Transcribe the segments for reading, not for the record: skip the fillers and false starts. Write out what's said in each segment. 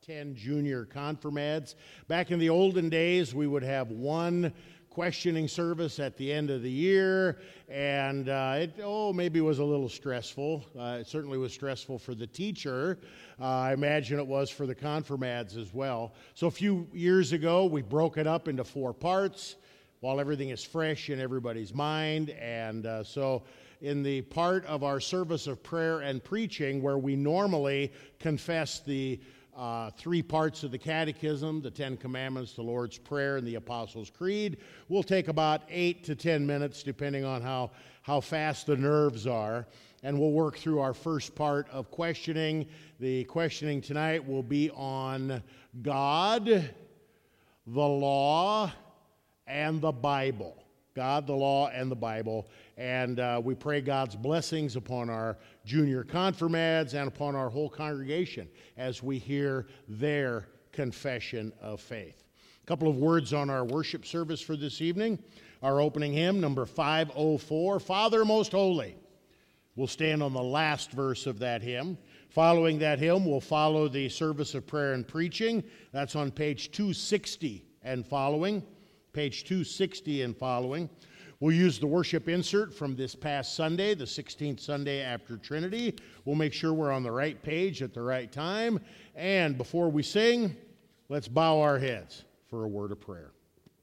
10 junior confirmads. Back in the olden days, we would have one questioning service at the end of the year, and maybe it was a little stressful. It certainly was stressful for the teacher. I imagine it was for the confirmads as well. So a few years ago, we broke it up into 4 parts while everything is fresh in everybody's mind. And so in the part of our service of prayer and preaching where we normally confess the 3 parts of the Catechism, the 10 Commandments, the Lord's Prayer, and the Apostles' Creed, we'll take about 8 to 10 minutes, depending on how fast the nerves are, and we'll work through our first part of questioning. The questioning tonight will be on God, the law, and the Bible. God, the law, and the Bible. And we pray God's blessings upon our junior confirmads and upon our whole congregation as we hear their confession of faith. A couple of words on our worship service for this evening. Our opening hymn, number 504, Father Most Holy. We'll stand on the last verse of that hymn. Following that hymn, we'll follow the service of prayer and preaching. That's on page 260 and following. Page 260 and following. We'll use the worship insert from this past Sunday, the 16th Sunday after Trinity. We'll make sure we're on the right page at the right time. And before we sing, let's bow our heads for a word of prayer.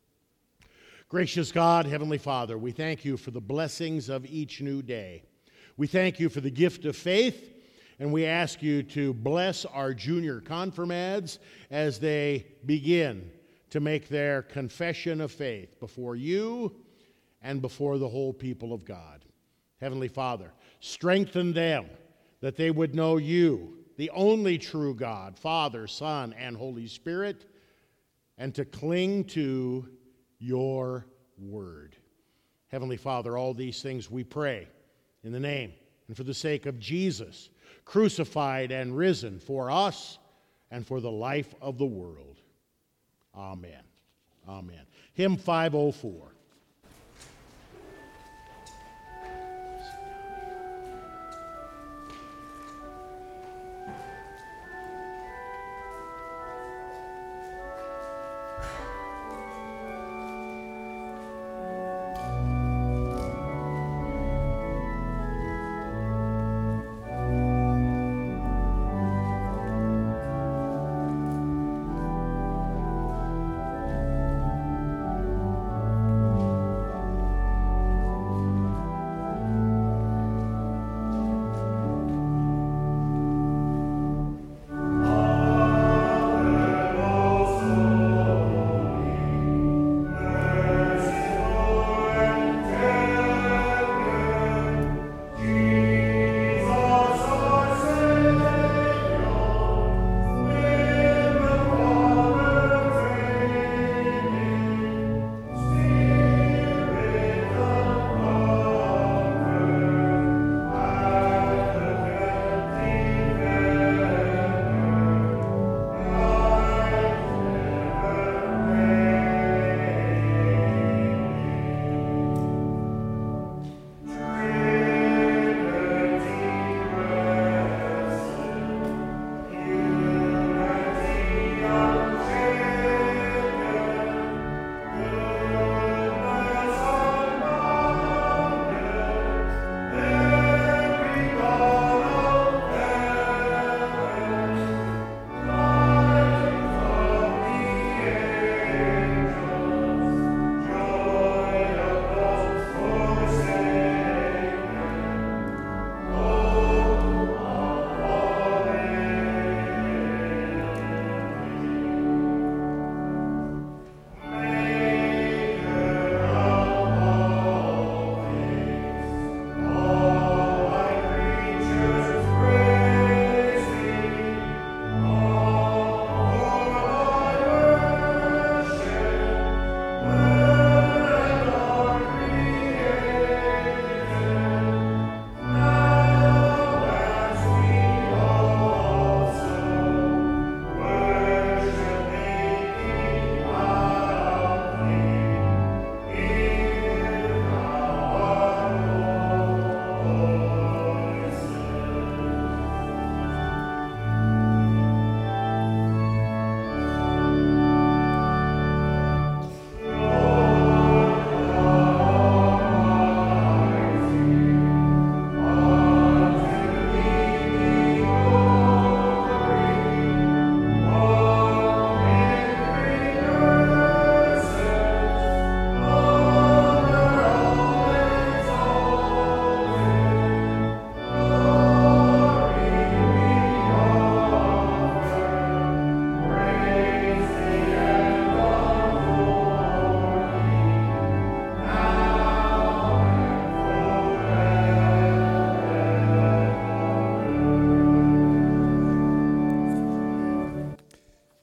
Gracious God, Heavenly Father, we thank you for the blessings of each new day. We thank you for the gift of faith, and we ask you to bless our junior confirmads as they begin to make their confession of faith before you and before the whole people of God. Heavenly Father, strengthen them that they would know you, the only true God, Father, Son, and Holy Spirit, and to cling to your word. Heavenly Father, all these things we pray in the name and for the sake of Jesus, crucified and risen for us and for the life of the world. Amen. Amen. Hymn 504.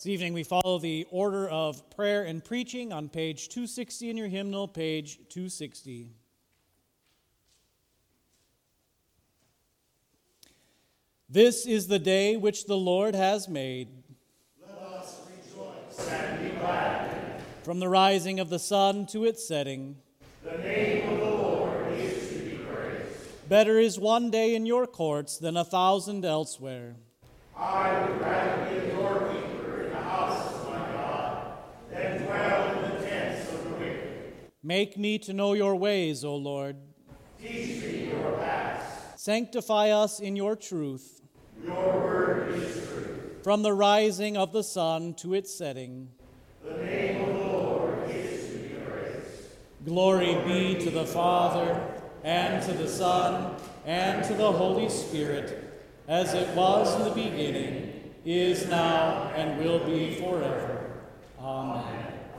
This evening we follow the order of prayer and preaching on page 260 in your hymnal, page 260. This is the day which the Lord has made. Let us rejoice and be glad. From the rising of the sun to its setting, the name of the Lord is to be praised. Better is one day in your courts than 1,000 elsewhere. I would rather be your keeper in the house of my God than dwell in the tents of the wicked. Make me to know your ways, O Lord. Teach me your paths. Sanctify us in your truth. Your word is truth. From the rising of the sun to its setting, the name of the Lord is to be praised. Glory be to the Father, and to the Son, and to the Holy Spirit, as it was in the beginning, is now, and will be forever. Amen.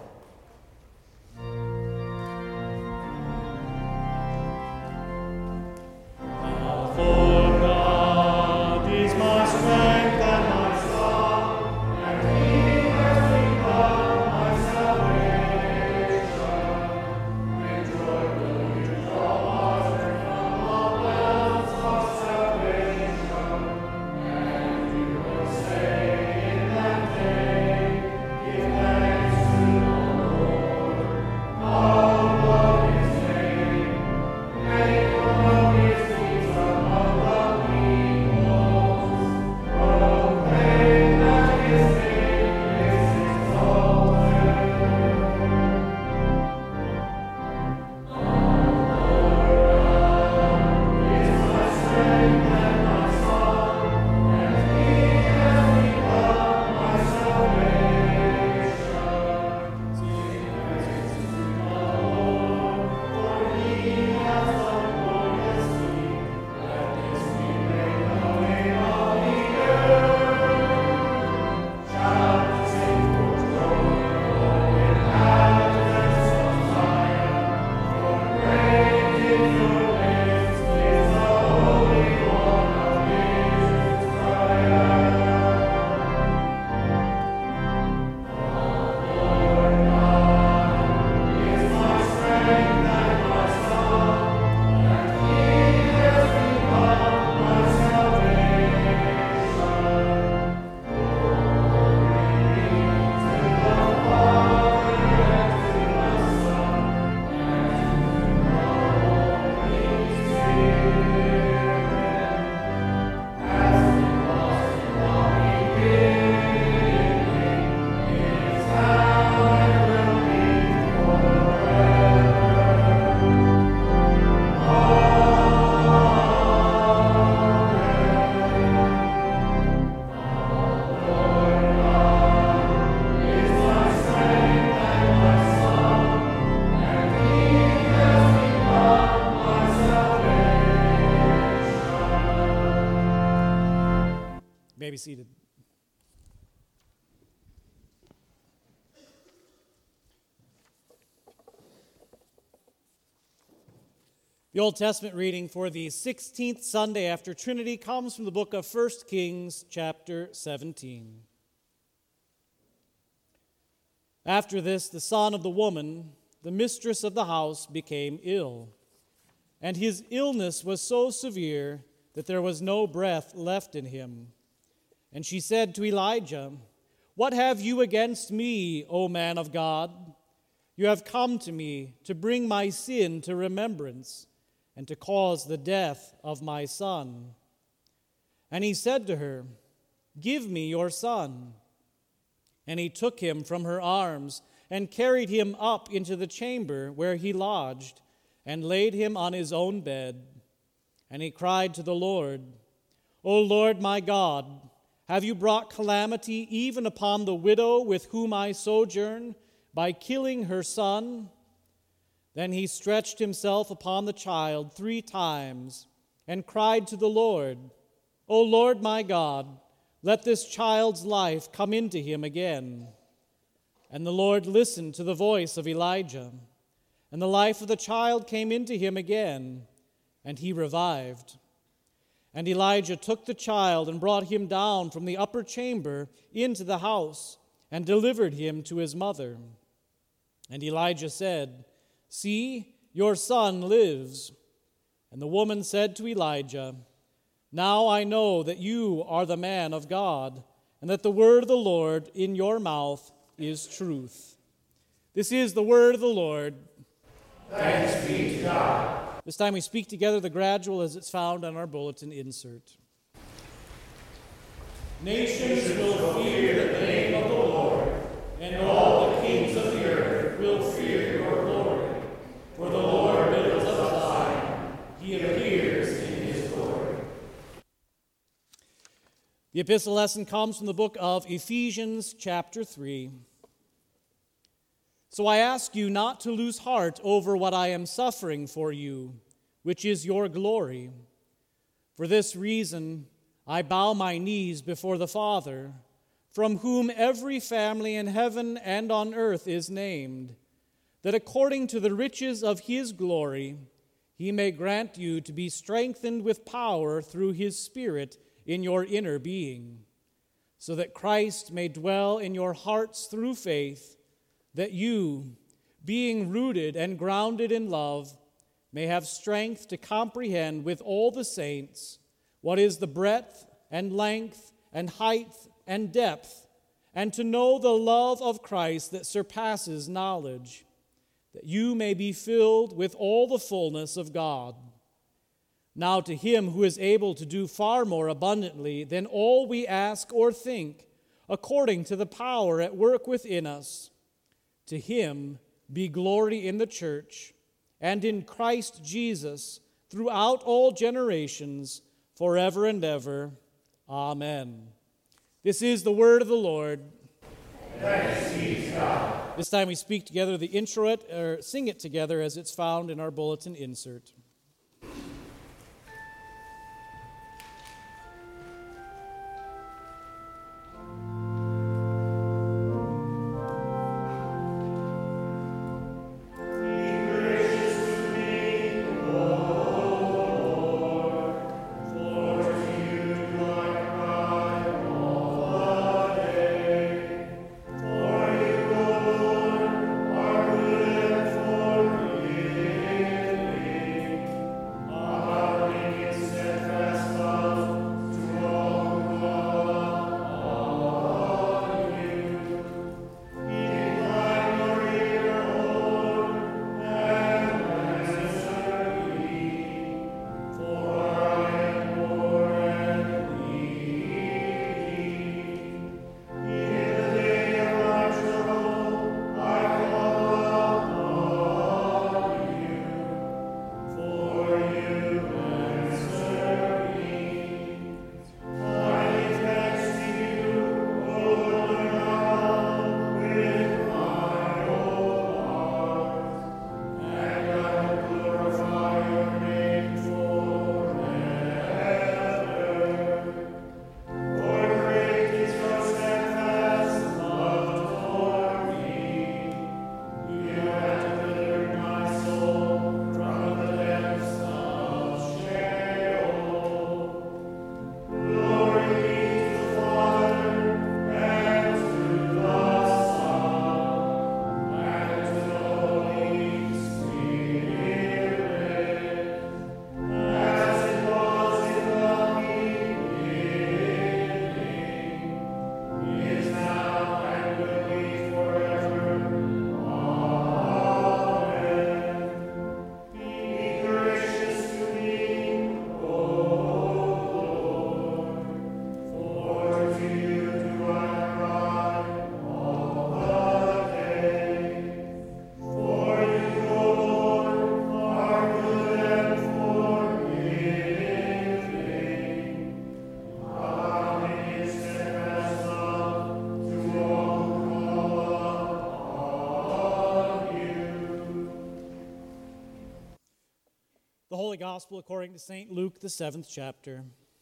Be seated. The Old Testament reading for the 16th Sunday after Trinity comes from the book of 1 Kings, chapter 17. After this, the son of the woman, the mistress of the house, became ill, and his illness was so severe that there was no breath left in him. And she said to Elijah, "What have you against me, O man of God? You have come to me to bring my sin to remembrance and to cause the death of my son." And he said to her, "Give me your son." And he took him from her arms and carried him up into the chamber where he lodged and laid him on his own bed. And he cried to the Lord, "O Lord my God, have you brought calamity even upon the widow with whom I sojourn by killing her son?" Then he stretched himself upon the child 3 times and cried to the Lord, "O Lord my God, let this child's life come into him again." And the Lord listened to the voice of Elijah, and the life of the child came into him again, and he revived. And Elijah took the child and brought him down from the upper chamber into the house, and delivered him to his mother. And Elijah said, "See, your son lives." And the woman said to Elijah, "Now I know that you are the man of God, and that the word of the Lord in your mouth is truth." This is the word of the Lord. Thanks be to God. This time we speak together the gradual as it's found on our bulletin insert. Nations will fear the name of the Lord, and all the kings of the earth will fear your glory. For the Lord builds up Zion, he appears in his glory. The epistle lesson comes from the book of Ephesians, chapter 3. So I ask you not to lose heart over what I am suffering for you, which is your glory. For this reason, I bow my knees before the Father, from whom every family in heaven and on earth is named, that according to the riches of his glory, he may grant you to be strengthened with power through his Spirit in your inner being, so that Christ may dwell in your hearts through faith, that you, being rooted and grounded in love, may have strength to comprehend with all the saints what is the breadth and length and height and depth, and to know the love of Christ that surpasses knowledge, that you may be filled with all the fullness of God. Now to him who is able to do far more abundantly than all we ask or think, according to the power at work within us, to him be glory in the church and in Christ Jesus throughout all generations, forever and ever. Amen. This is the word of the Lord. Thanks be to God. This time we speak together the introit, or sing it together as it's found in our bulletin insert. The Holy Gospel according to St. Luke, the 7th chapter.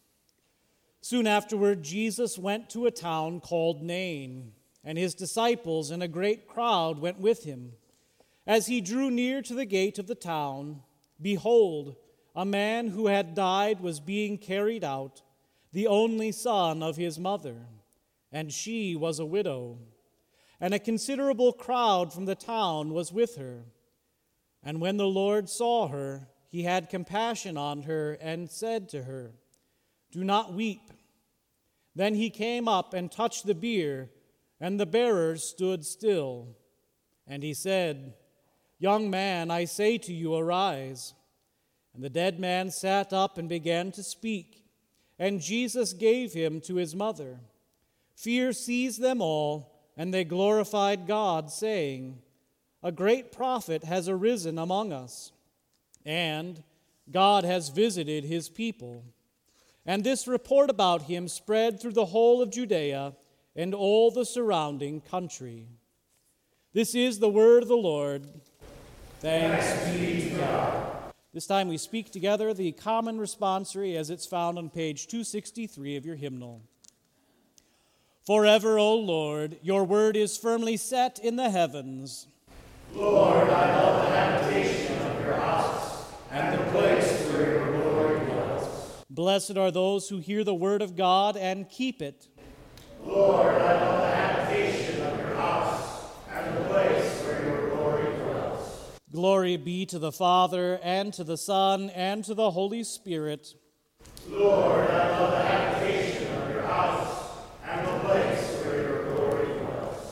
Soon afterward, Jesus went to a town called Nain, and his disciples and a great crowd went with him. As he drew near to the gate of the town, behold, a man who had died was being carried out, the only son of his mother, and she was a widow. and a considerable crowd from the town was with her. And when the Lord saw her, he had compassion on her and said to her, "Do not weep." Then he came up and touched the bier, and the bearers stood still. And he said, "Young man, I say to you, arise." And the dead man sat up and began to speak, and Jesus gave him to his mother. Fear seized them all, and they glorified God, saying, "A great prophet has arisen among us, and God has visited his people." And this report about him spread through the whole of Judea and all the surrounding country. This is the word of the Lord. Thanks be to God. This time we speak together the common responsory as it's found on page 263 of your hymnal. Forever, O Lord, your word is firmly set in the heavens. Lord, I love the habitation of your house and the place where your glory dwells. Blessed are those who hear the word of God and keep it. Lord, I love the habitation of your house and the place where your glory dwells. Glory be to the Father, and to the Son, and to the Holy Spirit. Lord, I love the habitation of your house and the place where your glory dwells.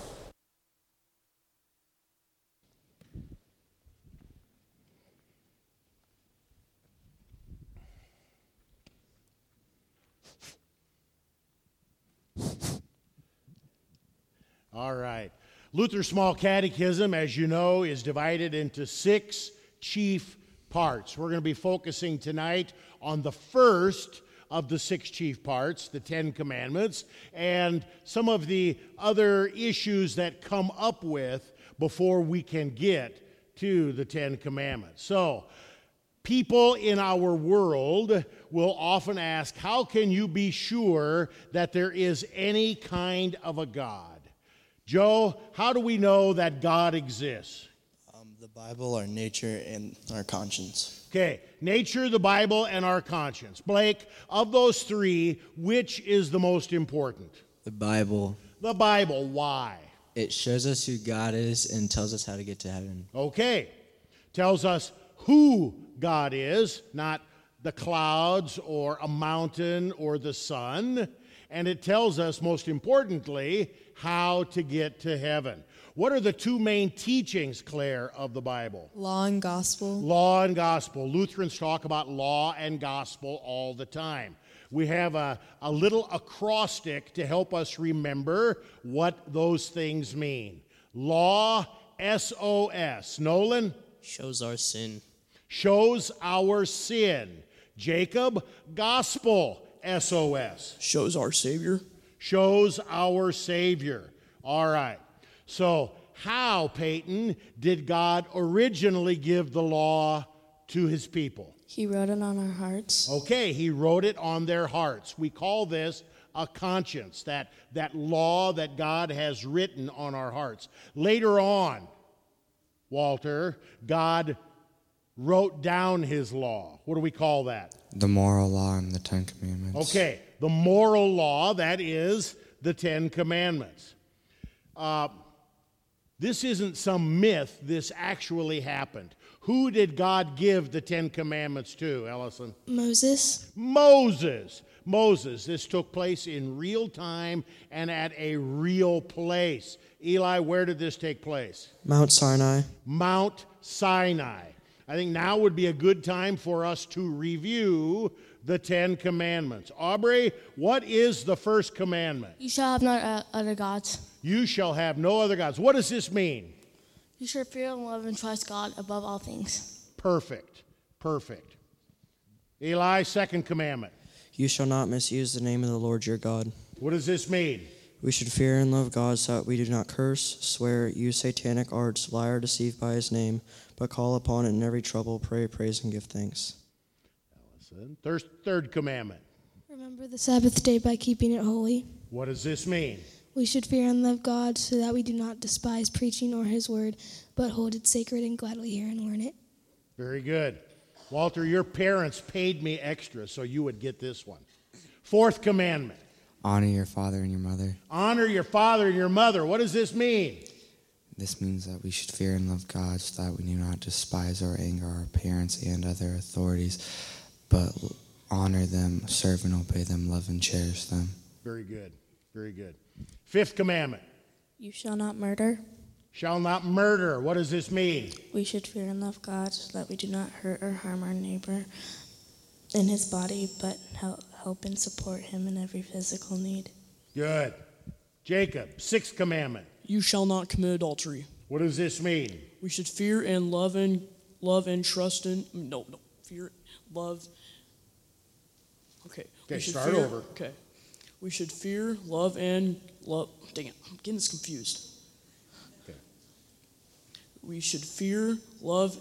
All right. Luther's Small Catechism, as you know, is divided into 6 chief parts. We're going to be focusing tonight on the first of the 6 chief parts, the 10 Commandments, and some of the other issues that come up with before we can get to the 10 Commandments. So, people in our world will often ask, how can you be sure that there is any kind of a God? Joe, how do we know that God exists? The Bible, our nature, and our conscience. Okay, nature, the Bible, and our conscience. Blake, of those 3, which is the most important? The Bible. The Bible. Why? It shows us who God is and tells us how to get to heaven. Okay, tells us who God is, not the clouds or a mountain or the sun. And it tells us, most importantly, how to get to heaven. What are the 2 main teachings, Claire, of the Bible? Law and gospel. Law and gospel. Lutherans talk about law and gospel all the time. We have a little acrostic to help us remember what those things mean. Law, S-O-S. Nolan? Shows our sin. Shows our sin. Jacob? Gospel, S-O-S. Shows our Savior. Shows our Savior. All right. So, how, Peyton, did God originally give the law to his people? He wrote it on our hearts. Okay, he wrote it on their hearts. We call this a conscience, that law that God has written on our hearts. Later on, Walter, God wrote down his law. What do we call that? The moral law and the 10 Commandments. Okay, the moral law, that is the 10 Commandments. This isn't some myth. This actually happened. Who did God give the 10 Commandments to, Ellison? Moses. Moses. This took place in real time and at a real place. Eli, where did this take place? Mount Sinai. Mount Sinai. I think now would be a good time for us to review the 10 Commandments. Aubrey, what is the first commandment? You shall have no other gods. You shall have no other gods. What does this mean? You shall fear and love and trust God above all things. Perfect. Eli, second commandment. You shall not misuse the name of the Lord your God. What does this mean? We should fear and love God so that we do not curse, swear, use satanic arts, lie or deceive by his name, but call upon it in every trouble, pray, praise, and give thanks. Third commandment. Remember the Sabbath day by keeping it holy. What does this mean? We should fear and love God so that we do not despise preaching or his word, but hold it sacred and gladly hear and learn it. Very good. Walter, your parents paid me extra so you would get this one. Fourth commandment. Honor your father and your mother. Honor your father and your mother. What does this mean? This means that we should fear and love God so that we do not despise or anger our parents and other authorities, but honor them, serve and obey them, love and cherish them. Very good. Very good. Fifth commandment. You shall not murder. Shall not murder. What does this mean? We should fear and love God so that we do not hurt or harm our neighbor in his body, but help and support him in every physical need. Good. Jacob, sixth commandment. You shall not commit adultery. What does this mean? We should fear and love and trust in. Fear, love. Okay. Okay, start over. Okay. We should fear, love, and love. Dang it, I'm getting this confused. Okay. We should fear, love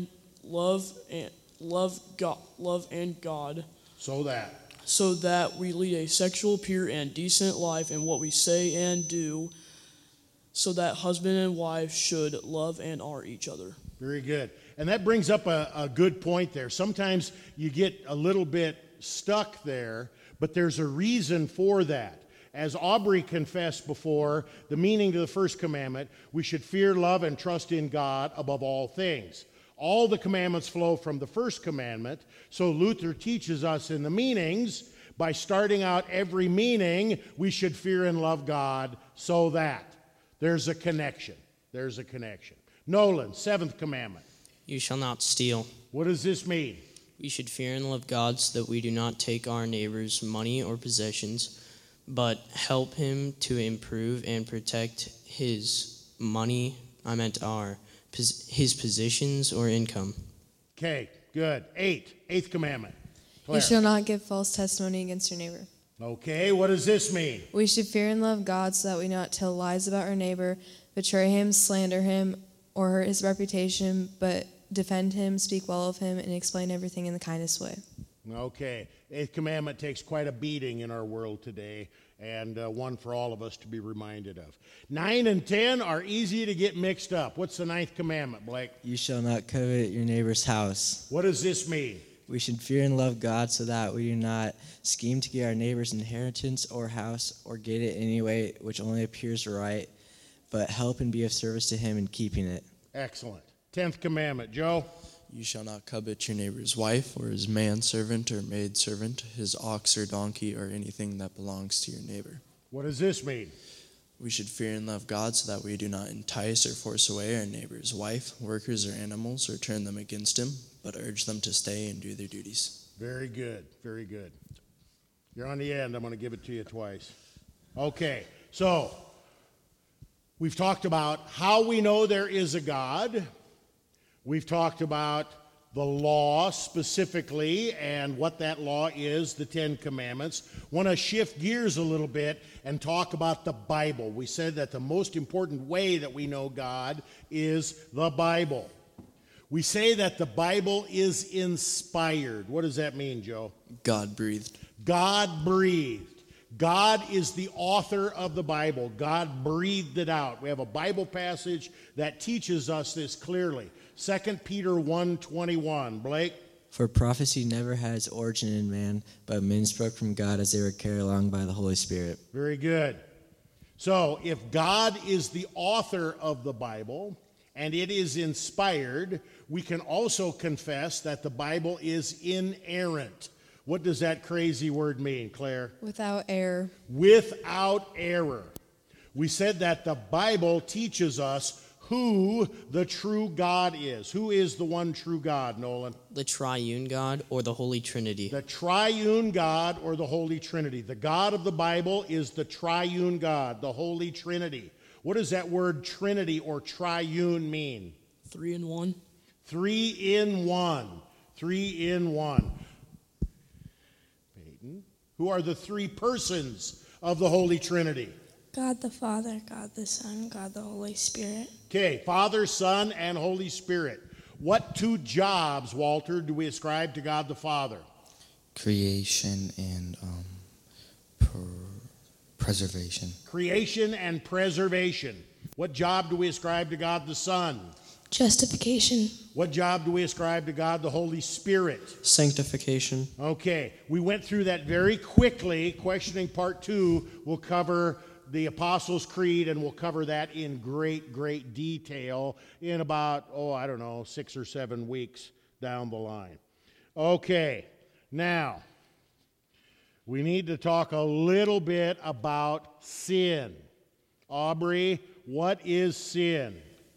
God. So that we lead a sexual, pure, and decent life in what we say and do, so that husband and wife should love and honor each other. Very good. And that brings up a good point there. Sometimes you get a little bit stuck there, but there's a reason for that. As Aubrey confessed before, the meaning to the first commandment, we should fear, love, and trust in God above all things. All the commandments flow from the first commandment, so Luther teaches us in the meanings, by starting out every meaning, we should fear and love God so that. There's a connection. There's a connection. Nolan, seventh commandment. You shall not steal. What does this mean? We should fear and love God so that we do not take our neighbor's money or possessions, but help him to improve and protect his money, his positions or income. Okay, good. Eighth commandment. Claire. You shall not give false testimony against your neighbor. Okay, what does this mean? We should fear and love God so that we not tell lies about our neighbor, betray him, slander him, or hurt his reputation, but defend him, speak well of him, and explain everything in the kindest way. Okay, eighth commandment takes quite a beating in our world today, and one for all of us to be reminded of. 9 and 10 are easy to get mixed up. What's the ninth commandment, Blake? You shall not covet your neighbor's house. What does this mean? We should fear and love God so that we do not scheme to get our neighbor's inheritance or house or get it any way which only appears right, but help and be of service to him in keeping it. Excellent. 10th commandment. Joe? You shall not covet your neighbor's wife or his manservant or maidservant, his ox or donkey, or anything that belongs to your neighbor. What does this mean? We should fear and love God so that we do not entice or force away our neighbor's wife, workers, or animals, or turn them against him, but urge them to stay and do their duties. Very good. Very good. You're on the end. I'm going to give it to you twice. Okay, so we've talked about how we know there is a God. We've talked about the law specifically and what that law is, the 10 Commandments. Want to shift gears a little bit and talk about the Bible. We said that the most important way that we know God is the Bible. We say that the Bible is inspired. What does that mean, Joe? God-breathed. God-breathed. God is the author of the Bible. God breathed it out. We have a Bible passage that teaches us this clearly. 2 Peter 1:21. Blake? For prophecy never had its origin in man, but men spoke from God as they were carried along by the Holy Spirit. Very good. So, if God is the author of the Bible, and it is inspired, we can also confess that the Bible is inerrant. What does that crazy word mean, Claire? Without error. Without error. We said that the Bible teaches us who the true God is. Who is the one true God, Nolan? The triune God or the Holy Trinity. The triune God or the Holy Trinity. The God of the Bible is the triune God, the Holy Trinity. What does that word Trinity or triune mean? 3 in 1. 3 in 1. 3 in 1. Peyton, who are the three persons of the Holy Trinity? God the Father, God the Son, God the Holy Spirit. Okay, Father, Son, and Holy Spirit. What two jobs, Walter, do we ascribe to God the Father? Creation and preservation. Creation and preservation. What job do we ascribe to God the Son? Justification. What job do we ascribe to God the Holy Spirit? Sanctification. Okay, we went through that very quickly. Questioning part 2 will cover the Apostles' Creed, and we'll cover that in great, great detail in about, 6 or 7 weeks down the line. Okay, now, we need to talk a little bit about sin. Aubrey, what is sin?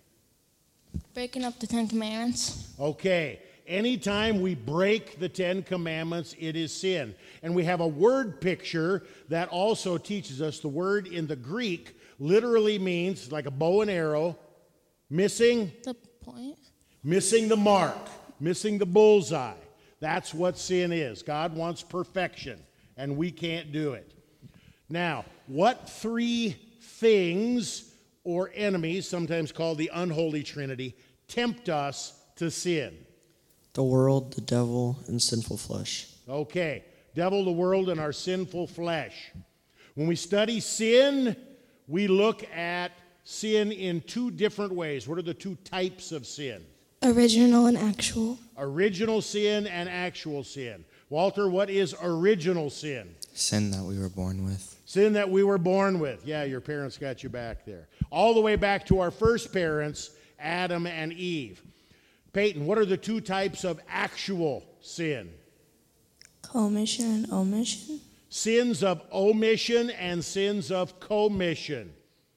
Breaking up the 10 Commandments. Okay, anytime we break the 10 Commandments, it is sin. And we have a word picture that also teaches us the word in the Greek literally means, like a bow and arrow, missing the point, missing the mark, missing the bullseye. That's what sin is. God wants perfection, and we can't do it. Now, what 3 things or enemies, sometimes called the unholy trinity, tempt us to sin? The world, the devil, and sinful flesh. Okay, devil, the world, and our sinful flesh. When we study sin, we look at sin in 2 different ways. What are the 2 types of sin? Original and actual. Original sin and actual sin. Walter, what is original sin? Sin that we were born with. Sin that we were born with. Yeah, your parents got you back there. All the way back to our first parents, Adam and Eve. Peyton, what are the 2 types of actual sin? Commission and omission. Sins of omission and sins of commission.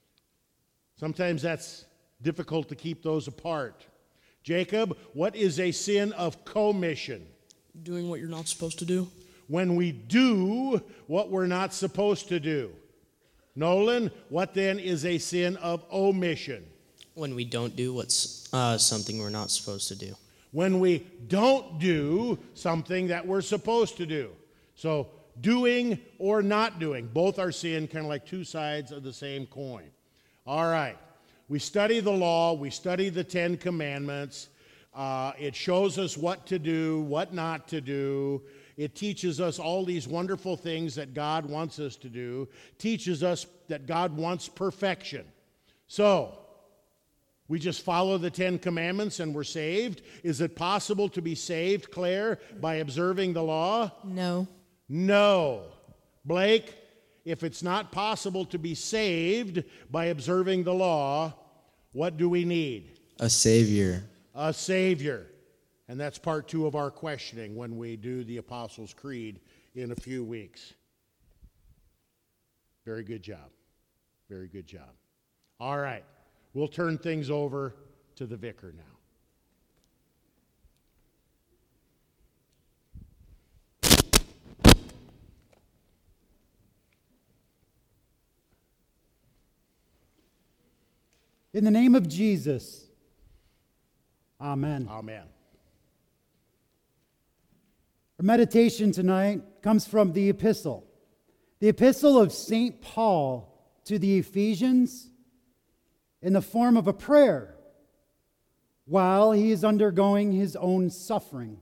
Sometimes that's difficult to keep those apart. Jacob, what is a sin of commission? Doing what you're not supposed to do. When we do what we're not supposed to do. Nolan, what then is a sin of omission? When we don't do what's something we're not supposed to do. When we don't do something that we're supposed to do. So doing or not doing, both are sin, kind of like 2 sides of the same coin. All right, we study the law, we study the 10 Commandments. It shows us what to do, what not to do. It teaches us all these wonderful things that God wants us to do. Teaches us that God wants perfection. So, we just follow the 10 Commandments and we're saved? Is it possible to be saved, Claire, by observing the law? No. No. Blake, if it's not possible to be saved by observing the law, what do we need? A Savior. A Savior. And that's part 2 of our questioning when we do the Apostles' Creed in a few weeks. Very good job. Very good job. All right. We'll turn things over to the vicar now. In the name of Jesus, amen. Amen. Our meditation tonight comes from the epistle of St. Paul to the Ephesians, in the form of a prayer while he is undergoing his own suffering.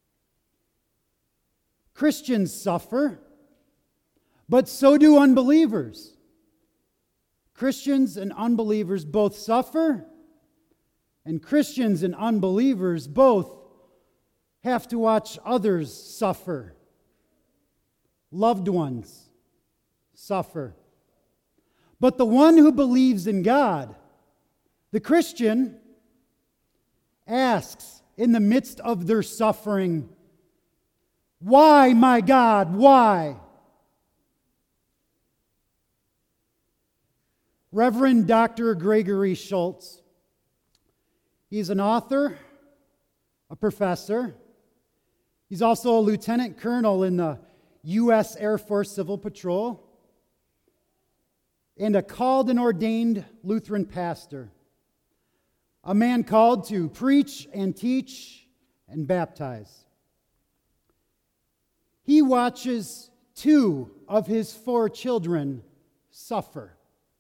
Christians suffer, but so do unbelievers. Christians and unbelievers both suffer, and Christians and unbelievers both have to watch others suffer. Loved ones suffer. But the one who believes in God, the Christian, asks in the midst of their suffering, "Why, my God, why?" Reverend Dr. Gregory Schultz, he's an author, a professor. He's also a lieutenant colonel in the U.S. Air Force Civil Patrol and a called and ordained Lutheran pastor, a man called to preach and teach and baptize. He watches 2 of his 4 children suffer.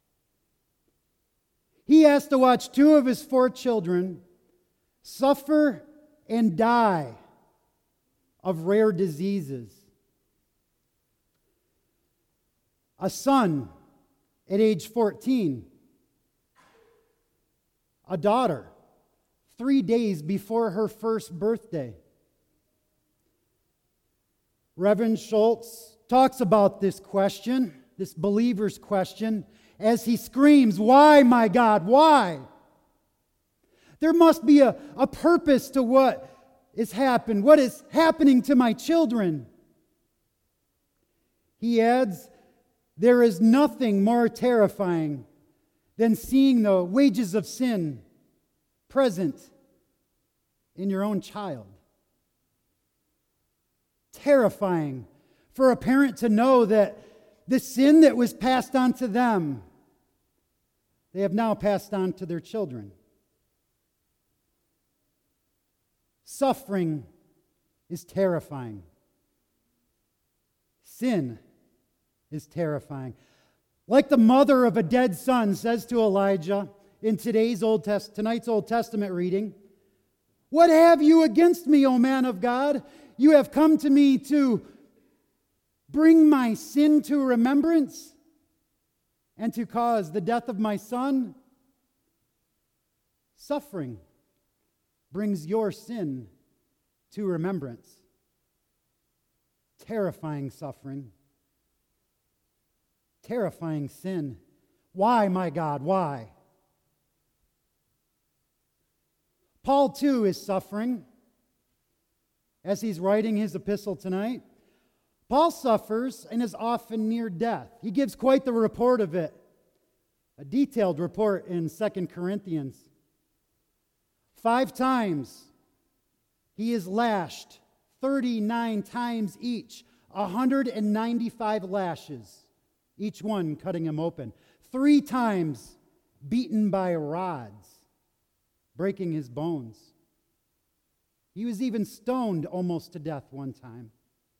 He has to watch 2 of his 4 children suffer and die of rare diseases. A son at age 14, a daughter 3 days before her first birthday. Reverend Schultz talks about this question, this believer's question, as he screams, "Why, my God, why?" There must be a purpose to what has happened, what is happening to my children. He adds, there is nothing more terrifying than seeing the wages of sin present in your own child. Terrifying for a parent to know that the sin that was passed on to them, they have now passed on to their children. Suffering is terrifying. Sin is terrifying. Like the mother of a dead son says to Elijah in tonight's Old Testament reading, "What have you against me, O man of God? You have come to me to bring my sin to remembrance and to cause the death of my son." Suffering brings your sin to remembrance. Terrifying suffering. Terrifying sin. Why, my God, why? Paul, too, is suffering as he's writing his epistle tonight. Paul suffers and is often near death. He gives quite the report of it, a detailed report in 2 Corinthians. 5 times he is lashed, 39 times each, 195 lashes, each one cutting him open. 3 times beaten by rods, breaking his bones. He was even stoned almost to death one time.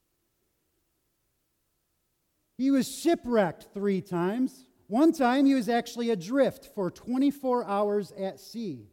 He was shipwrecked 3 times. One time he was actually adrift for 24 hours at sea.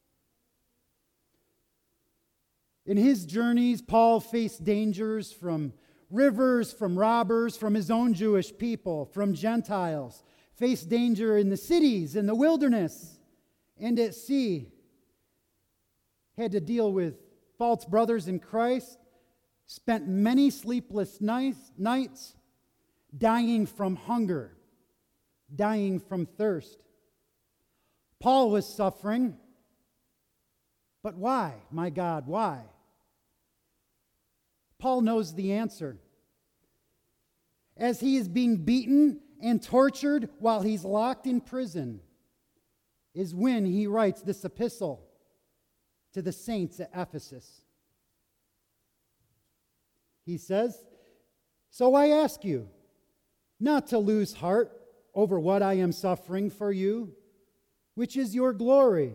In his journeys, Paul faced dangers from rivers, from robbers, from his own Jewish people, from Gentiles. Faced danger in the cities, in the wilderness, and at sea. Had to deal with false brothers in Christ. Spent many sleepless nights dying from hunger, dying from thirst. Paul was suffering. But why, my God, why? Paul knows the answer. As he is being beaten and tortured while he's locked in prison, is when he writes this epistle to the saints at Ephesus. He says, "So I ask you not to lose heart over what I am suffering for you, which is your glory."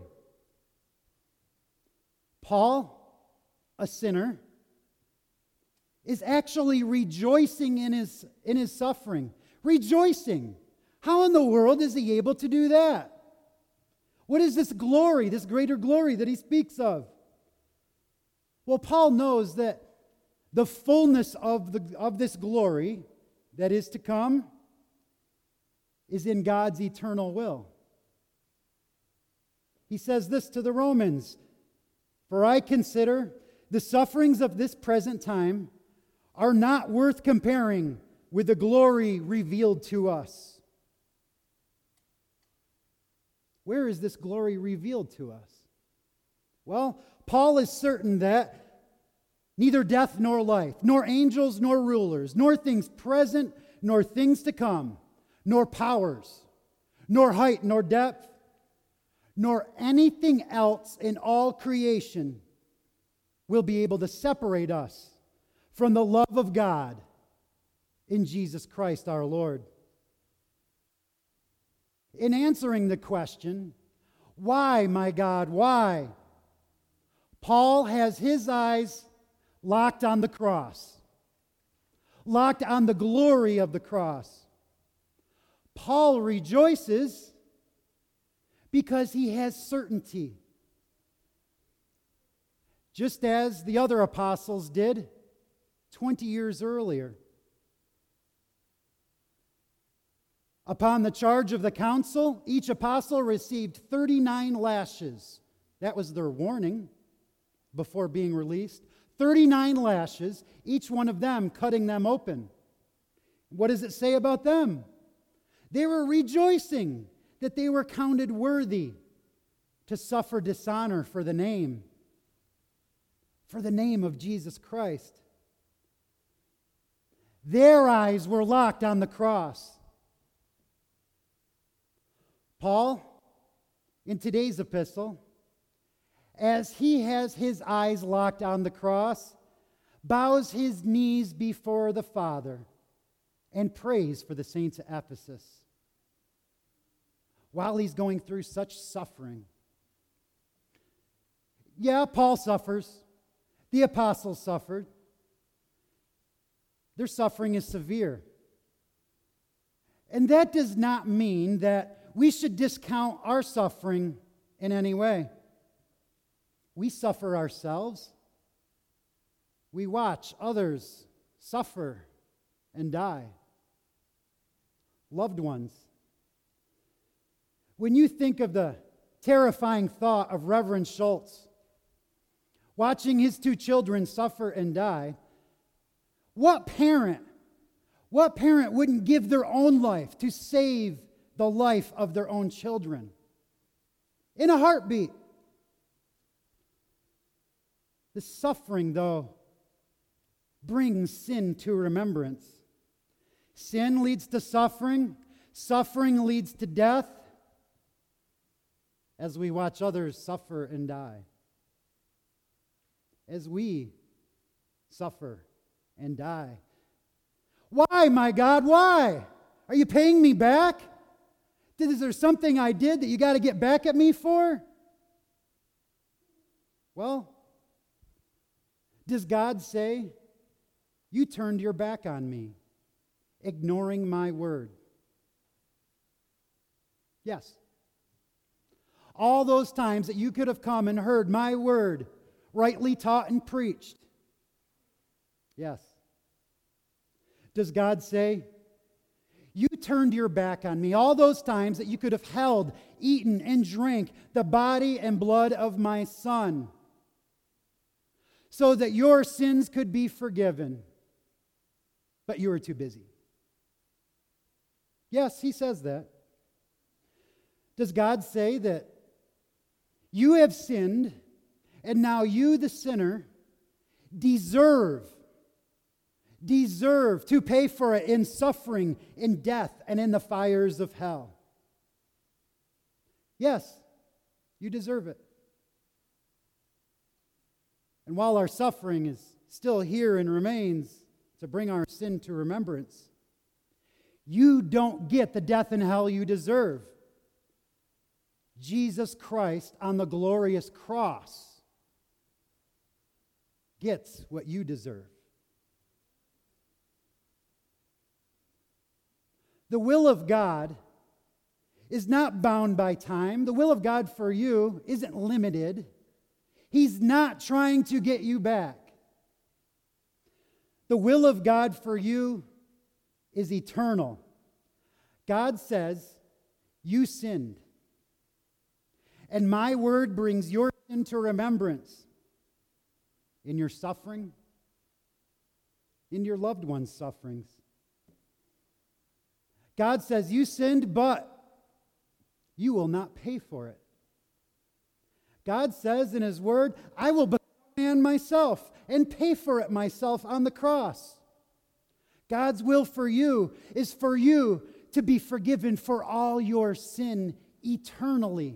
Paul, a sinner, is actually rejoicing in his suffering. Rejoicing. How in the world is he able to do that? What is this glory, this greater glory that he speaks of? Well, Paul knows that the fullness of this glory that is to come is in God's eternal will. He says this to the Romans, "For I consider the sufferings of this present time are not worth comparing with the glory revealed to us." Where is this glory revealed to us? Well, Paul is certain that neither death nor life, nor angels nor rulers, nor things present nor things to come, nor powers, nor height nor depth, nor anything else in all creation will be able to separate us from the love of God in Jesus Christ our Lord. In answering the question, "Why, my God, why?" Paul has his eyes locked on the cross, locked on the glory of the cross. Paul rejoices because he has certainty, just as the other apostles did 20 years earlier. Upon the charge of the council, each apostle received 39 lashes. That was their warning before being released. 39 lashes, each one of them cutting them open. What does it say about them? They were rejoicing that they were counted worthy to suffer dishonor for the name of Jesus Christ. Their eyes were locked on the cross. Paul, in today's epistle, as he has his eyes locked on the cross, bows his knees before the Father and prays for the saints at Ephesus. While he's going through such suffering. Yeah, Paul suffers. The apostles suffered. Their suffering is severe. And that does not mean that we should discount our suffering in any way. We suffer ourselves. We watch others suffer and die. Loved ones. When you think of the terrifying thought of Reverend Schultz watching his 2 children suffer and die, what parent wouldn't give their own life to save the life of their own children? In a heartbeat. The suffering, though, brings sin to remembrance. Sin leads to suffering. Suffering leads to death as we watch others suffer and die. As we suffer and die. Why, my God, why? Are you paying me back? Is there something I did that you got to get back at me for? Well, does God say, you turned your back on me, ignoring my word? Yes. All those times that you could have come and heard my word rightly taught and preached. Yes. Does God say, you turned your back on me all those times that you could have held, eaten, and drank the body and blood of my Son, so that your sins could be forgiven, but you were too busy? Yes, he says that. Does God say that you have sinned, and now you, the sinner, deserve to pay for it in suffering, in death, and in the fires of hell? Yes, you deserve it. And while our suffering is still here and remains to bring our sin to remembrance, you don't get the death and hell you deserve. Jesus Christ on the glorious cross gets what you deserve. The will of God is not bound by time. The will of God for you isn't limited. He's not trying to get you back. The will of God for you is eternal. God says, you sinned. And my word brings your sin to remembrance in your suffering, in your loved ones' sufferings. God says, you sinned, but you will not pay for it. God says in his word, I will become a man myself and pay for it myself on the cross. God's will for you is for you to be forgiven for all your sin eternally.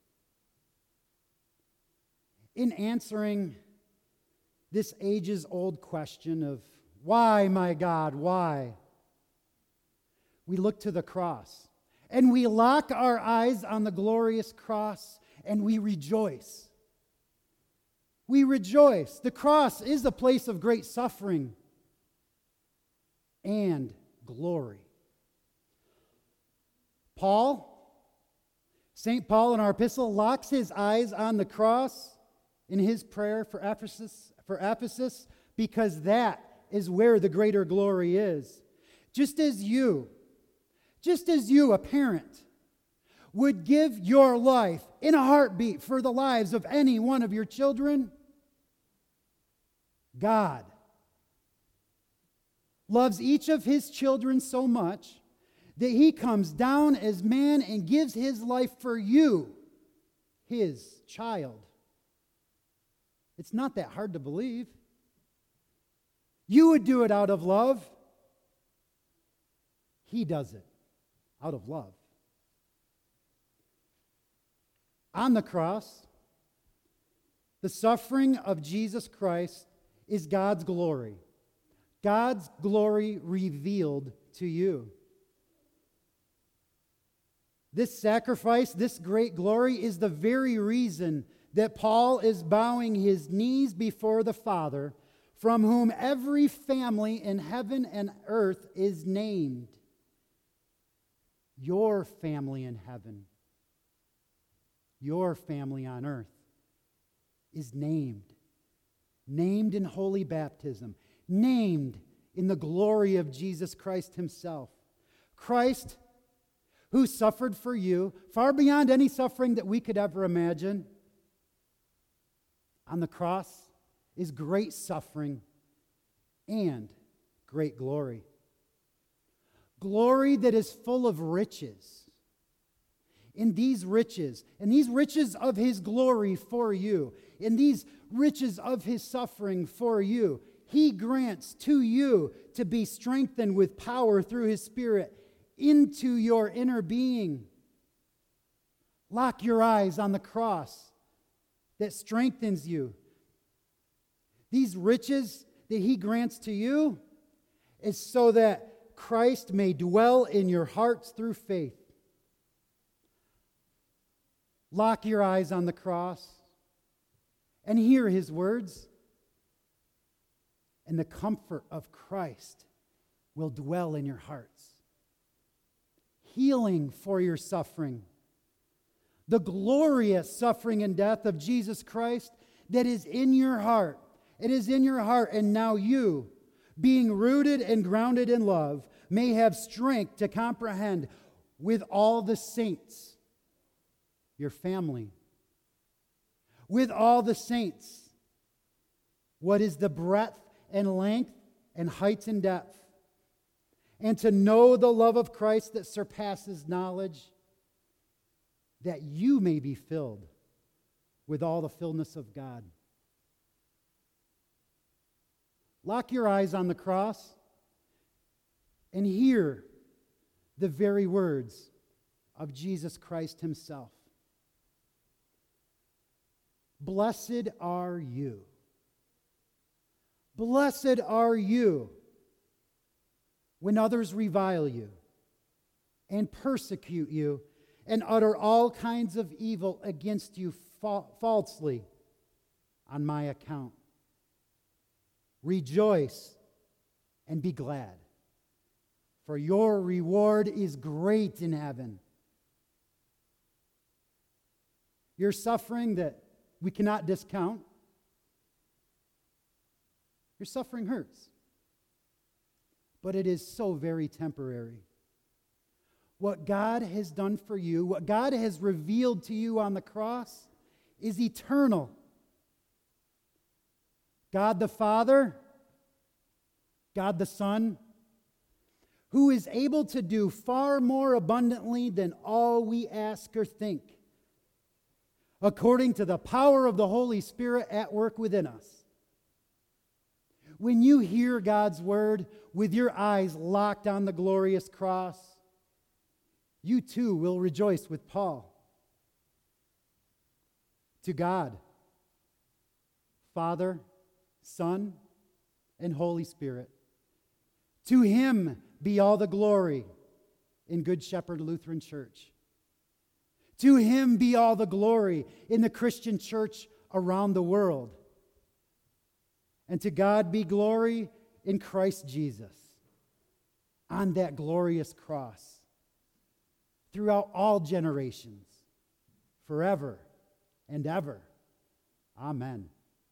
In answering this ages-old question of, why, my God, why? We look to the cross, and we lock our eyes on the glorious cross, and we rejoice. We rejoice. The cross is a place of great suffering and glory. St. Paul in our epistle locks his eyes on the cross in his prayer for Ephesus, because that is where the greater glory is. Just as you, a parent, would give your life in a heartbeat for the lives of any one of your children, God loves each of his children so much that he comes down as man and gives his life for you, his child. It's not that hard to believe. You would do it out of love. He does it out of love. On the cross, the suffering of Jesus Christ is God's glory. God's glory revealed to you. This sacrifice, this great glory, is the very reason that Paul is bowing his knees before the Father, from whom every family in heaven and earth is named. Your family in heaven, your family on earth is named. Named in holy baptism. Named in the glory of Jesus Christ himself. Christ, who suffered for you, far beyond any suffering that we could ever imagine. On the cross is great suffering and great glory. Glory that is full of riches. In these riches of his glory for you, in these riches of his suffering for you, he grants to you to be strengthened with power through his Spirit into your inner being. Lock your eyes on the cross that strengthens you. These riches that he grants to you is so that Christ may dwell in your hearts through faith. Lock your eyes on the cross and hear his words, and the comfort of Christ will dwell in your hearts. Healing for your suffering. The glorious suffering and death of Jesus Christ that is in your heart. It is in your heart, and now you, being rooted and grounded in love, may have strength to comprehend with all the saints, your family, with all the saints, what is the breadth and length and height and depth, and to know the love of Christ that surpasses knowledge, that you may be filled with all the fullness of God. Lock your eyes on the cross and hear the very words of Jesus Christ himself. Blessed are you. Blessed are you when others revile you and persecute you and utter all kinds of evil against you falsely on my account. Rejoice and be glad, for your reward is great in heaven. Your suffering that we cannot discount, your suffering hurts, but it is so very temporary. What God has done for you, what God has revealed to you on the cross, is eternal. God the Father, God the Son, who is able to do far more abundantly than all we ask or think, according to the power of the Holy Spirit at work within us. When you hear God's word with your eyes locked on the glorious cross, you too will rejoice with Paul. To God, Father, Son, and Holy Spirit, to him be all the glory in Good Shepherd Lutheran Church. To him be all the glory in the Christian church around the world. And to God be glory in Christ Jesus on that glorious cross throughout all generations, forever and ever. Amen.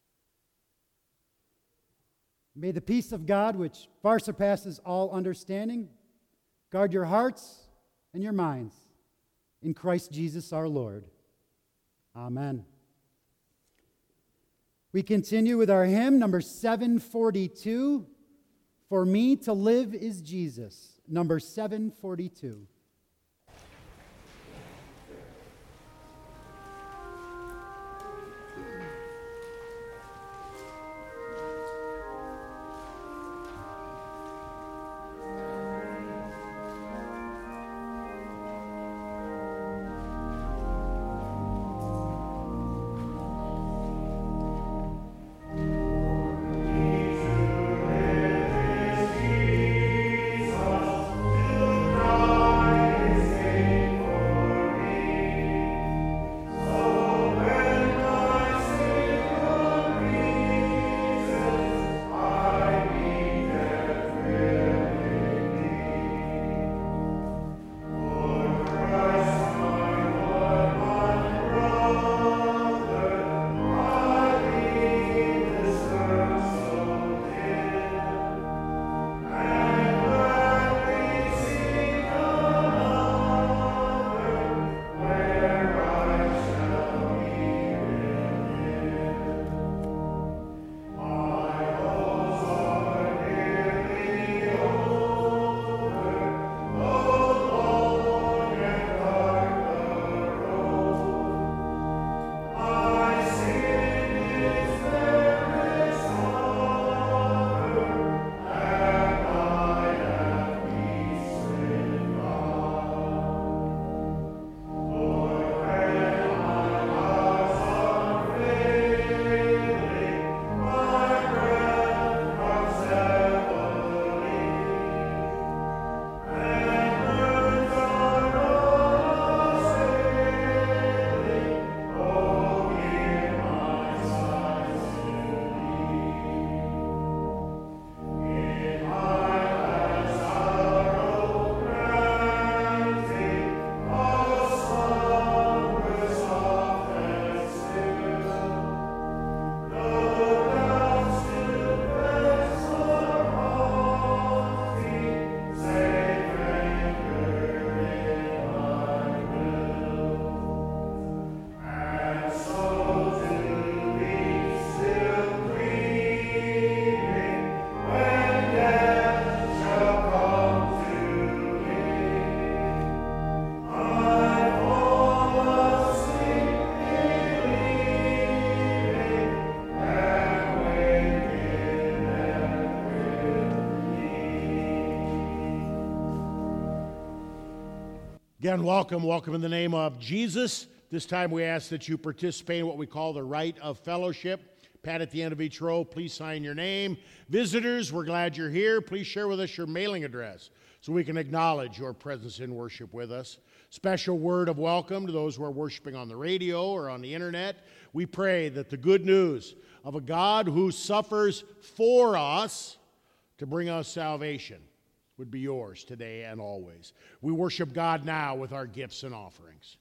May the peace of God, which far surpasses all understanding, guard your hearts and your minds in Christ Jesus our Lord. Amen. We continue with our hymn, number 742, For Me to Live is Jesus. number 742. Again, welcome in the name of Jesus. This time we ask that you participate in what we call the rite of fellowship. Pat at the end of each row, please sign your name. Visitors, we're glad you're here. Please share with us your mailing address so we can acknowledge your presence in worship with us. Special word of welcome to those who are worshiping on the radio or on the internet. We pray that the good news of a God who suffers for us to bring us salvation would be yours today and always. We worship God now with our gifts and offerings.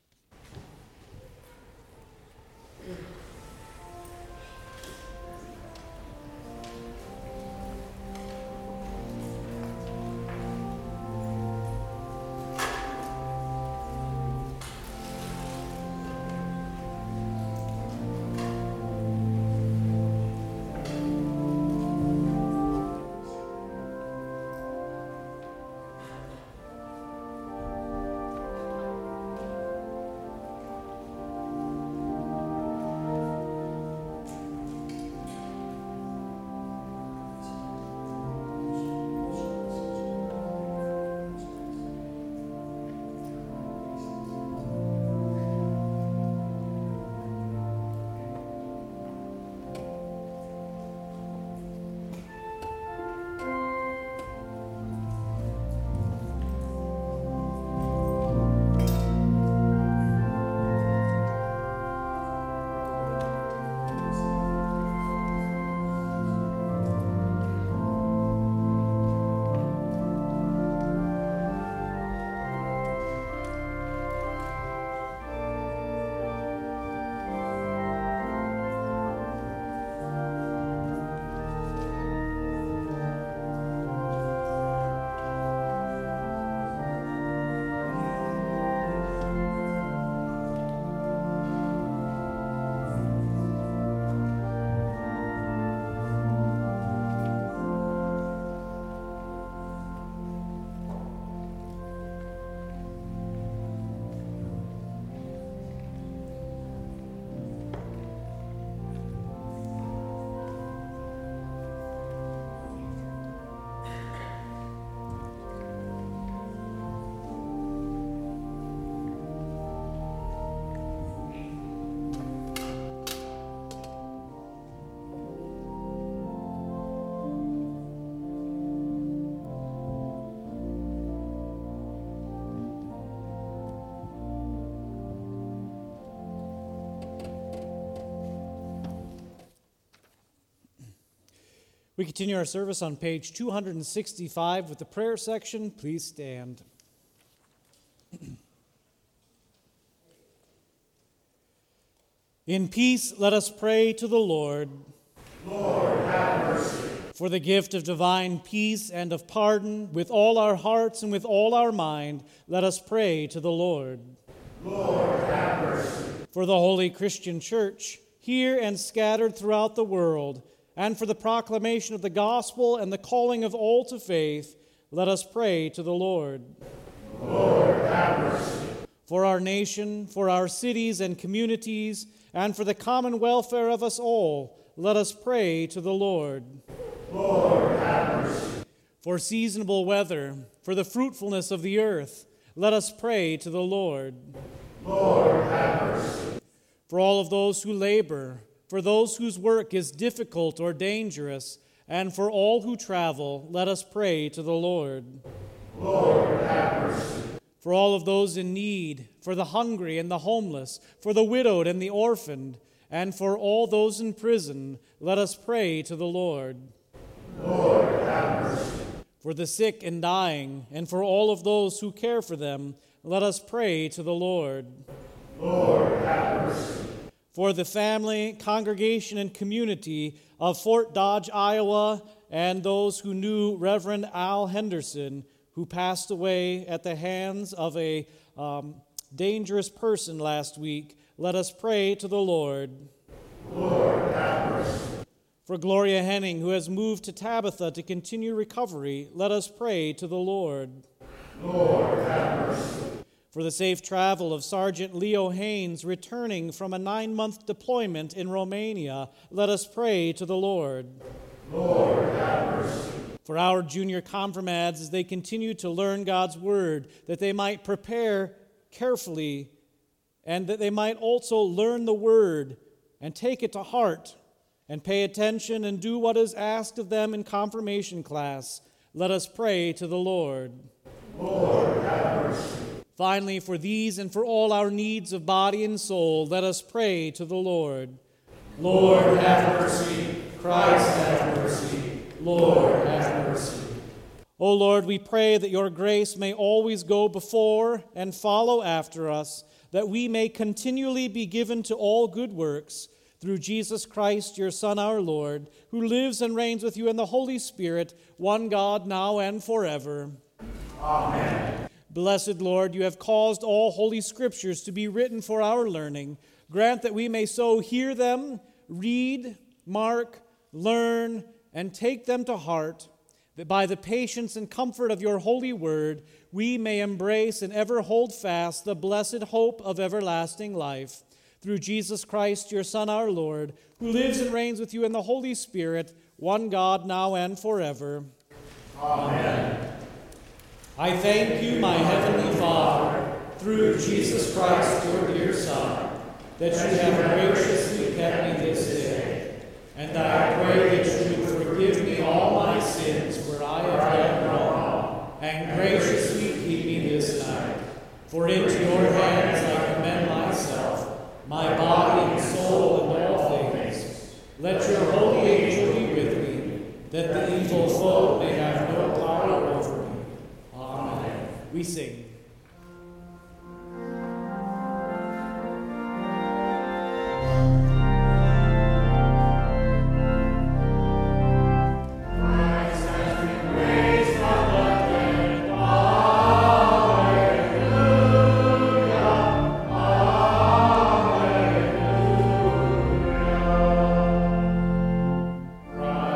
We continue our service on page 265 with the prayer section. Please stand. In peace, let us pray to the Lord. Lord, have mercy. For the gift of divine peace and of pardon, with all our hearts and with all our mind, let us pray to the Lord. Lord, have mercy. For the Holy Christian Church, here and scattered throughout the world, and for the proclamation of the gospel and the calling of all to faith, let us pray to the Lord. Lord, have mercy. For our nation, for our cities and communities, and for the common welfare of us all, let us pray to the Lord. Lord, have mercy. For seasonable weather, for the fruitfulness of the earth, let us pray to the Lord. Lord, have mercy. For all of those who labor, for those whose work is difficult or dangerous, and for all who travel, let us pray to the Lord. Lord, have mercy. For all of those in need, for the hungry and the homeless, for the widowed and the orphaned, and for all those in prison, let us pray to the Lord. Lord, have mercy. For the sick and dying, and for all of those who care for them, let us pray to the Lord. Lord, have mercy. For the family, congregation, and community of Fort Dodge, Iowa, and those who knew Reverend Al Henderson, who passed away at the hands of a dangerous person last week, let us pray to the Lord. Lord, have mercy. For Gloria Henning, who has moved to Tabitha to continue recovery, let us pray to the Lord. Lord, have mercy. For the safe travel of Sergeant Leo Haynes returning from a 9-month deployment in Romania, let us pray to the Lord. Lord, have mercy. For our junior confirmads as they continue to learn God's Word, that they might prepare carefully and that they might also learn the Word and take it to heart and pay attention and do what is asked of them in confirmation class, let us pray to the Lord. Lord, have mercy. Finally, for these and for all our needs of body and soul, let us pray to the Lord. Lord, have mercy. Christ, have mercy. Lord, have mercy. O Lord, we pray that your grace may always go before and follow after us, that we may continually be given to all good works, through Jesus Christ, your Son, our Lord, who lives and reigns with you in the Holy Spirit, one God, now and forever. Amen. Blessed Lord, you have caused all holy scriptures to be written for our learning. Grant that we may so hear them, read, mark, learn, and take them to heart, that by the patience and comfort of your holy word, we may embrace and ever hold fast the blessed hope of everlasting life. Through Jesus Christ, your Son, our Lord, who lives and reigns with you in the Holy Spirit, one God, now and forever. Amen. I thank you, my heavenly Father, through Jesus Christ, your dear Son, that you have graciously kept me this day, and I pray that you would forgive me all my sins where I have done wrong, and graciously keep me this night. For into your hands I commend myself, my body and soul and all things. Let your holy angel be with me, that the evil foe may have no power over me. Amen. We sing.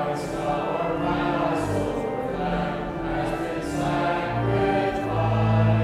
Sacrifice.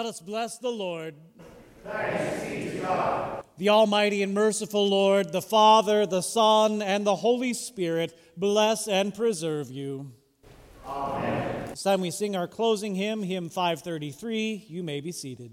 us bless the Lord. Thanks be to God. The Almighty and merciful Lord, the Father, the Son, and the Holy Spirit, bless and preserve you. Amen. It's time we sing our closing hymn, hymn 533. You may be seated.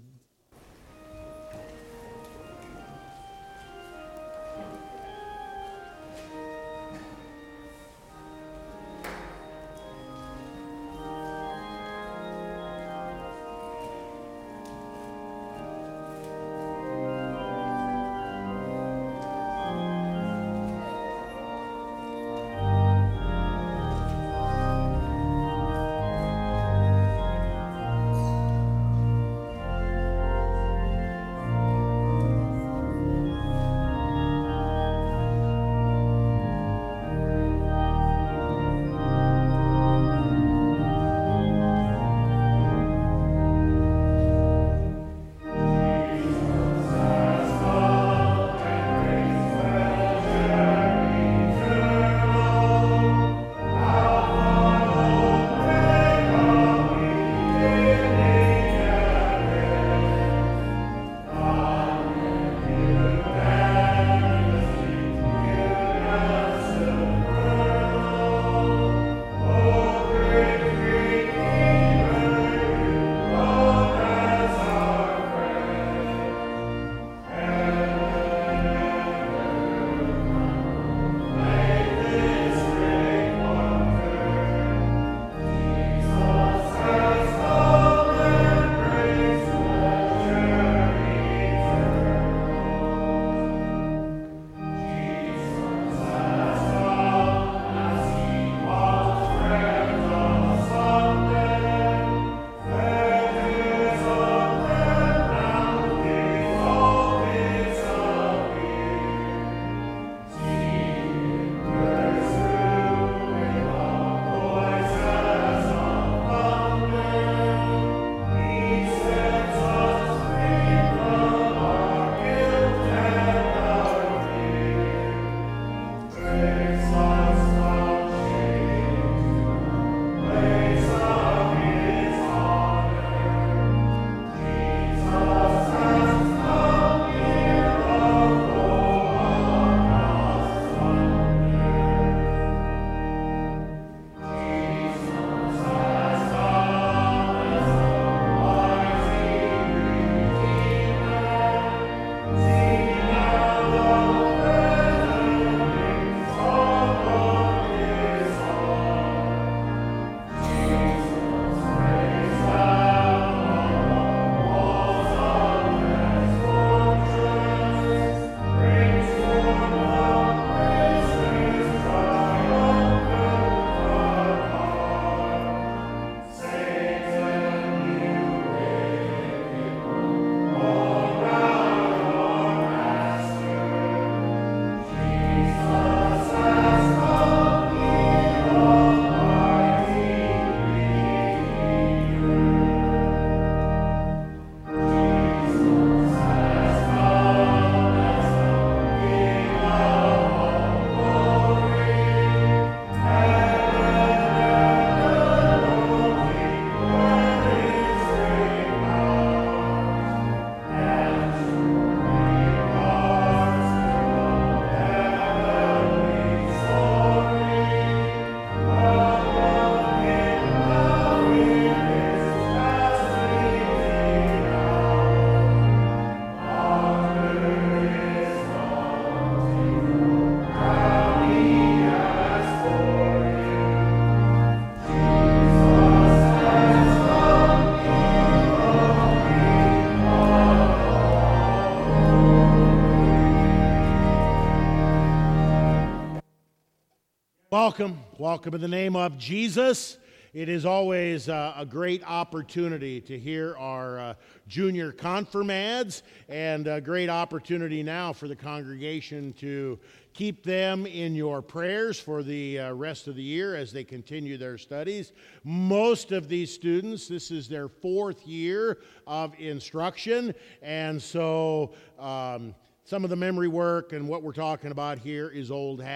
Welcome. Welcome in the name of Jesus. It is always a great opportunity to hear our junior confirmads, and a great opportunity now for the congregation to keep them in your prayers for the rest of the year as they continue their studies. Most of these students, this is their 4th year of instruction, and so some of the memory work and what we're talking about here is old hat.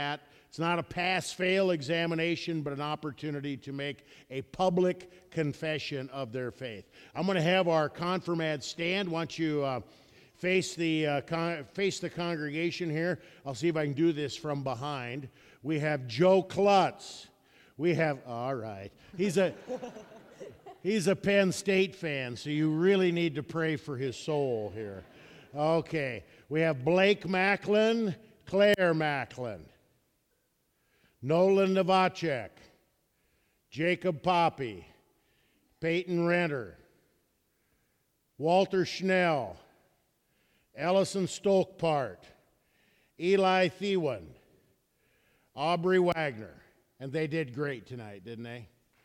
It's not a pass-fail examination, but an opportunity to make a public confession of their faith. I'm going to have our confirmand stand. Once you face the congregation here, I'll see if I can do this from behind. We have Joe Klutz. We have, all right. He's a Penn State fan, so you really need to pray for his soul here. Okay. We have Blake Macklin, Claire Macklin, Nolan Novacek, Jacob Poppy, Peyton Renter, Walter Schnell, Ellison Stolkpart, Eli Thewan, Aubrey Wagner. And they did great tonight, didn't they?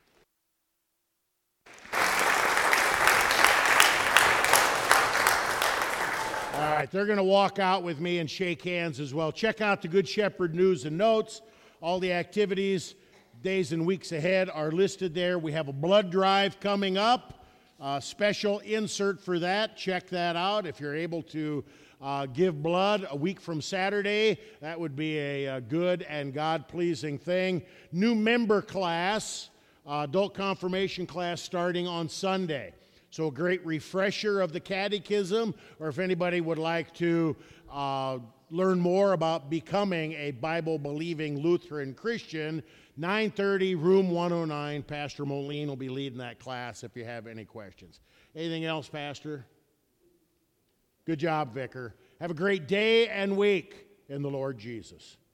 All right, they're going to walk out with me and shake hands as well. Check out the Good Shepherd news and notes. All the activities, days and weeks ahead are listed there. We have a blood drive coming up, a special insert for that. Check that out. If you're able to give blood a week from Saturday, that would be a good and God-pleasing thing. New member class, adult confirmation class starting on Sunday. So a great refresher of the catechism, or if anybody would like to learn more about becoming a Bible-believing Lutheran Christian, 9:30, room 109. Pastor Moline will be leading that class if you have any questions. Anything else, Pastor? Good job, Vicar. Have a great day and week in the Lord Jesus.